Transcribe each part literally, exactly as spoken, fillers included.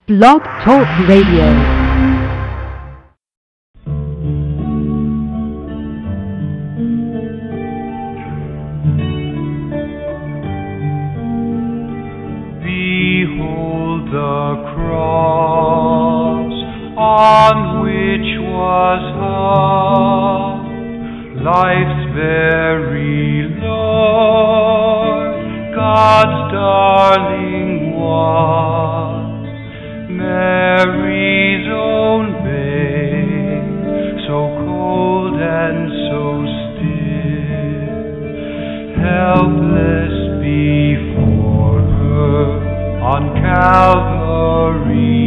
Blog Talk Radio. On which was hung life's very Lord, God's darling was Mary's own babe, so cold and so still, helpless before her on Calvary.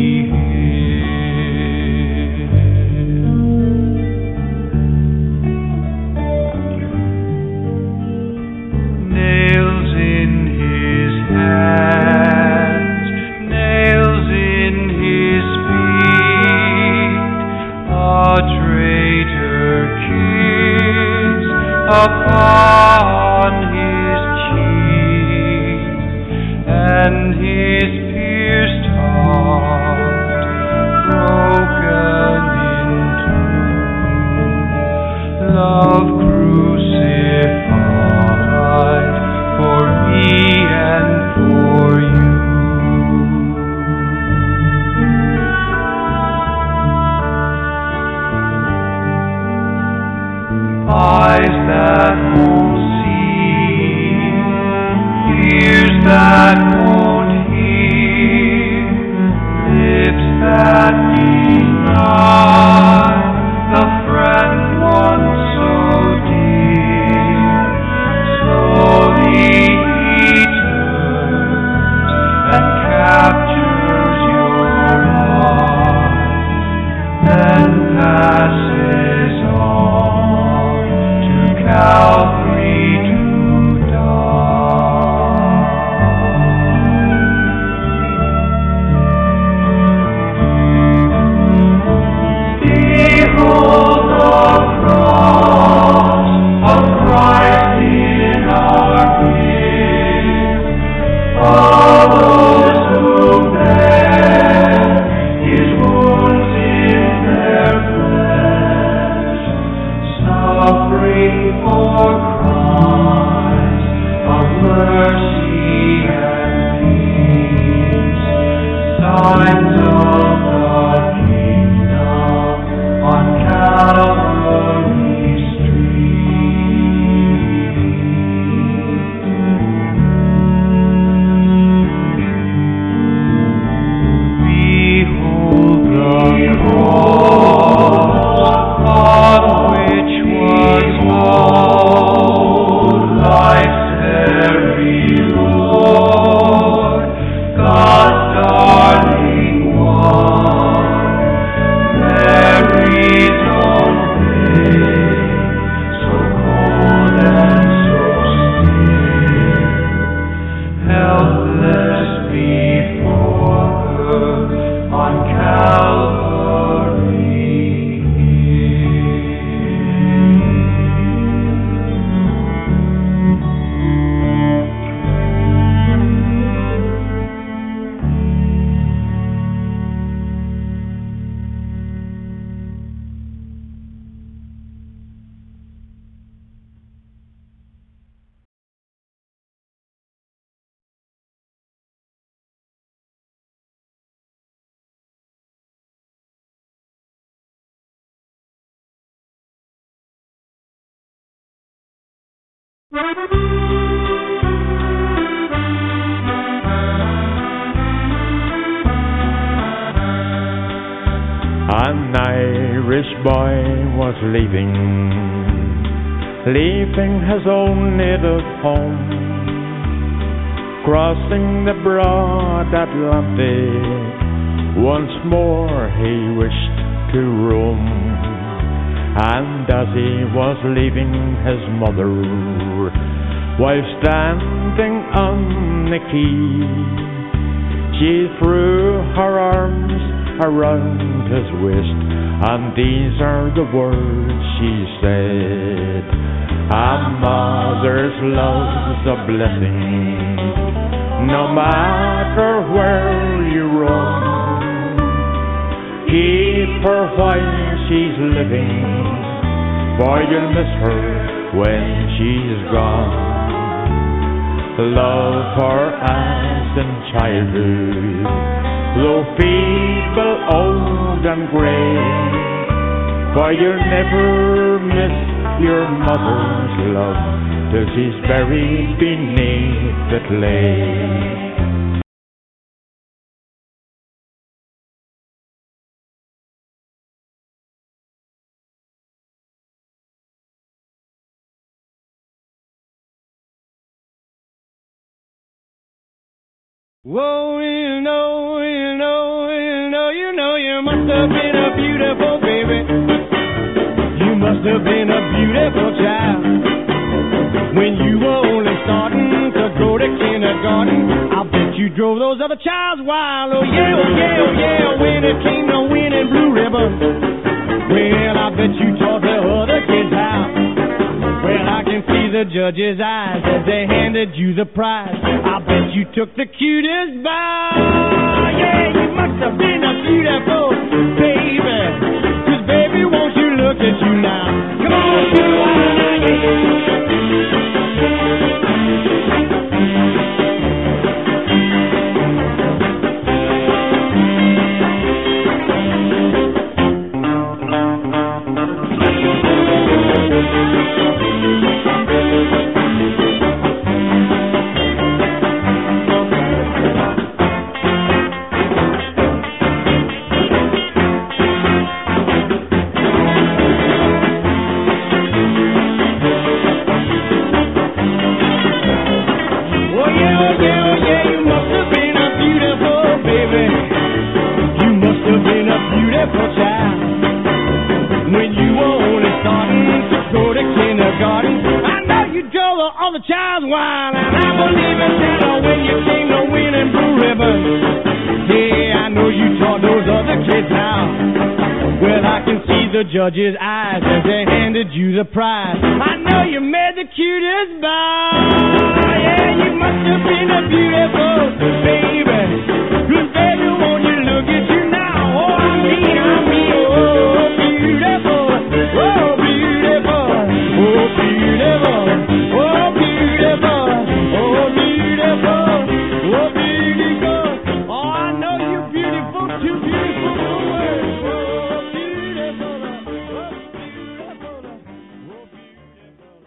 Upon his cheek and his pierced heart broken in two, love crucified for me and for you. Eyes that won't see, ears that won't hear, lips that deny the friend once so dear. Slowly he turns and captures your heart, then passes on Calvary to die. Behold the cross of Christ in our midst. All those who bear His wounds in their flesh, suffering for Christ of mercy and peace, signs of the kingdom on Calvary Street. Behold the cross on which was hung life's very Lord, God's darling one, Mary's own babe, so cold and so still, helpless before her on Calvary. An Irish boy was leaving, leaving his own native home, crossing the broad Atlantic. Once more he wished to roam, and as he was leaving his mother, while standing on the quay, she threw her arms around his waist, and these are the words she said: a mother's love's a blessing, no matter where you roam. her while she's living, for you'll miss her when she's gone. Love her as in childhood, though feeble, old and grey, for you'll never miss your mother's love till she's buried beneath the clay. Whoa, you know, you know, you know, you know, you must have been a beautiful baby. You must have been a beautiful child. When you were only starting to go to kindergarten, I bet you drove those other childs wild. Oh yeah, oh yeah, oh yeah, when it came to winning blue ribbons, well, I bet you taught the other kids how. Well, I can see the judge's eyes as they handed you the prize. I bet you took the cutest bow. Yeah, you must have been a beautiful baby. 'Cause baby, won't you look at you now? Come on, you are now, yeah. All the child's wild, and I believe it now when you came to winning blue ribbons. Yeah, I know you taught those other kids how. Well, I can see the judge's eyes as they handed you the prize. I know you made the cutest bow. Yeah, you must have been a beautiful baby. 'Cause baby, won't you look at you now? Oh, I mean, I mean, oh, beautiful, oh, beautiful, oh, beautiful. Oh, beautiful, oh, beautiful, oh, beautiful. Oh, I know you're beautiful, too beautiful for words. Oh, beautiful, oh, beautiful, oh, beautiful.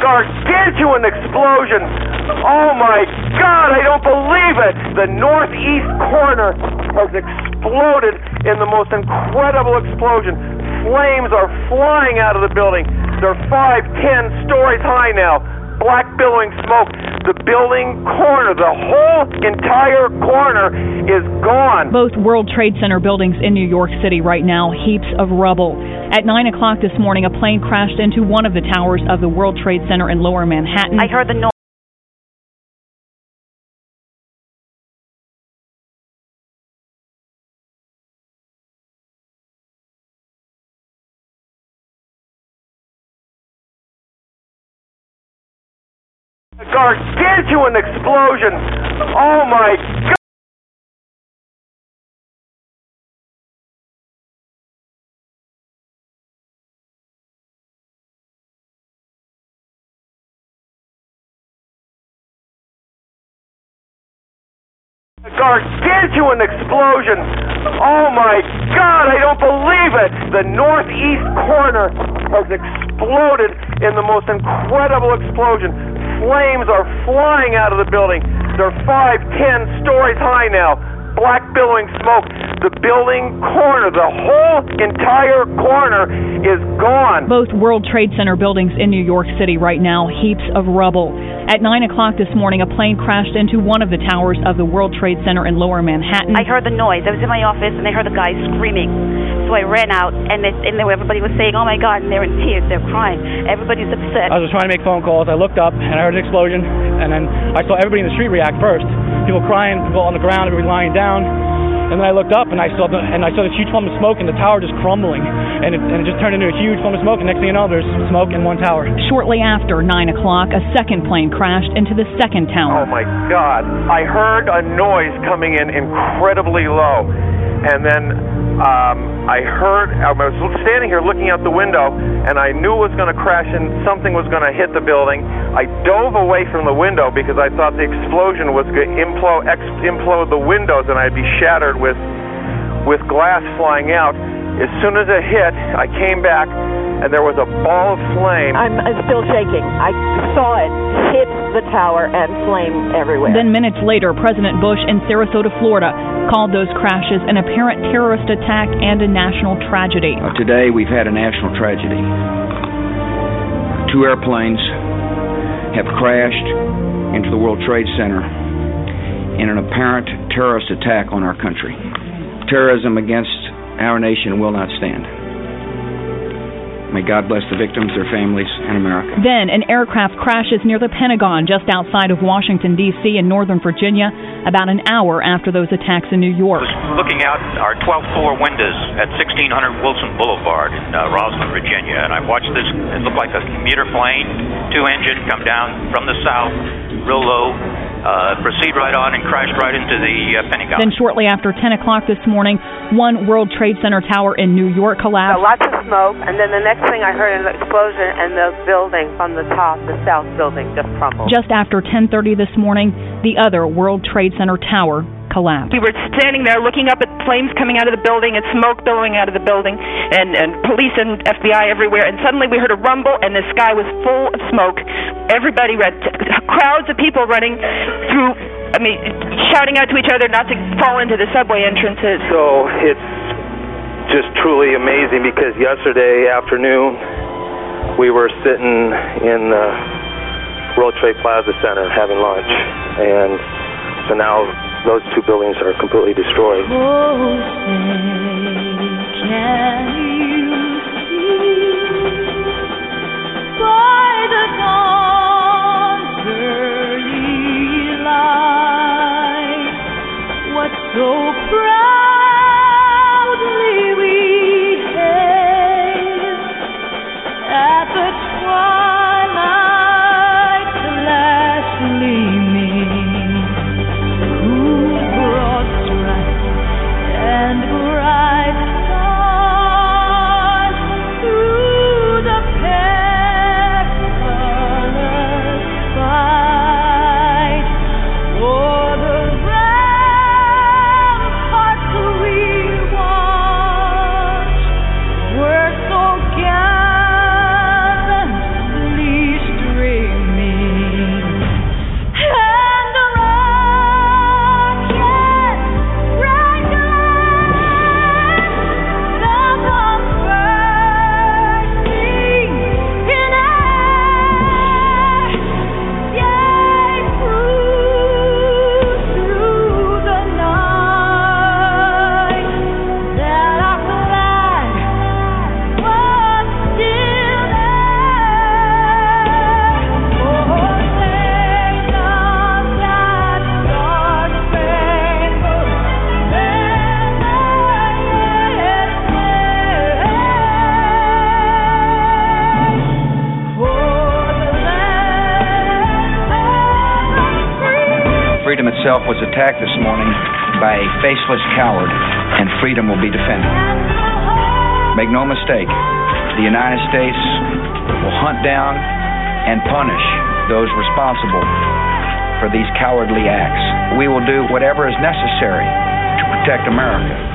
gargantuan explosion. Oh my God, I don't believe it. The northeast corner has exploded in the most incredible explosion. Flames are flying out of the building. They're five, ten stories high now. Black billowing smoke. The building corner, the whole entire corner is gone. Both World Trade Center buildings in New York City right now, heaps of rubble. At nine o'clock this morning, a plane crashed into one of the towers of the World Trade Center in Lower Manhattan. I heard the noise. A gargantuan explosion. Oh my God. A gargantuan explosion. Oh my God, I don't believe it. The northeast corner has exploded in the most incredible explosion. Flames are flying out of the building. They're five, ten stories high now. Black billowing smoke. The building corner, the whole entire corner is gone. Both World Trade Center buildings in New York City right now, heaps of rubble. At nine o'clock this morning, a plane crashed into one of the towers of the World Trade Center in Lower Manhattan. I heard the noise. I was in my office, and I heard the guy screaming. So I ran out, and, it, and there, everybody was saying, oh, my God, and they're in tears. They're crying. Everybody's upset. I was trying to make phone calls. I looked up, and I heard an explosion, and then I saw everybody in the street react first. People crying, people on the ground, everybody lying down. And then I looked up, and I saw the, and I saw this huge plume of smoke, and the tower just crumbling. And it, and it just turned into a huge plume of smoke, and next thing you know, there's smoke in one tower. Shortly after nine o'clock, a second plane crashed into the second tower. Oh, my God. I heard a noise coming in incredibly low. And then um, I heard, I was standing here looking out the window, and I knew it was going to crash and something was going to hit the building. I dove away from the window because I thought the explosion was going to implode, ex- implode the windows and I'd be shattered with, with glass flying out. As soon as it hit, I came back, and there was a ball of flame. I'm, I'm still shaking. I saw it hit the tower and flame everywhere. Then minutes later, President Bush in Sarasota, Florida, called those crashes an apparent terrorist attack and a national tragedy. Uh, today, we've had a national tragedy. Two airplanes have crashed into the World Trade Center in an apparent terrorist attack on our country. Terrorism against our nation will not stand. May God bless the victims, their families, and America. Then an aircraft crashes near the Pentagon just outside of Washington, D C in Northern Virginia about an hour after those attacks in New York. I was looking out our twelfth floor windows at sixteen hundred Wilson Boulevard in uh, Rosslyn, Virginia, and I watched this. It looked like a commuter plane, two-engine, come down from the south, real low, uh, proceed right on and crashed right into the uh, Pentagon. Then shortly after ten o'clock this morning, one World Trade Center tower in New York collapsed. So lots of smoke, and then the next thing I heard an explosion, and the building from the top, the south building, just crumbled. Just after ten thirty this morning, the other World Trade Center tower collapsed. We were standing there looking up at flames coming out of the building and smoke billowing out of the building, and, and police and F B I everywhere, and suddenly we heard a rumble, and the sky was full of smoke. Everybody ran, crowds of people running through, I mean, shouting out to each other not to fall into the subway entrances. So it's just truly amazing because yesterday afternoon we were sitting in the World Trade Plaza Center having lunch, and so now those two buildings are completely destroyed. Oh, say, can you see by the dawn's early light what so proudly we hailed at the twilight's last gleaming? And bright stars freedom itself was attacked this morning by a faceless coward, and freedom will be defended. Make no mistake, the United States will hunt down and punish those responsible for these cowardly acts. We will do whatever is necessary to protect America.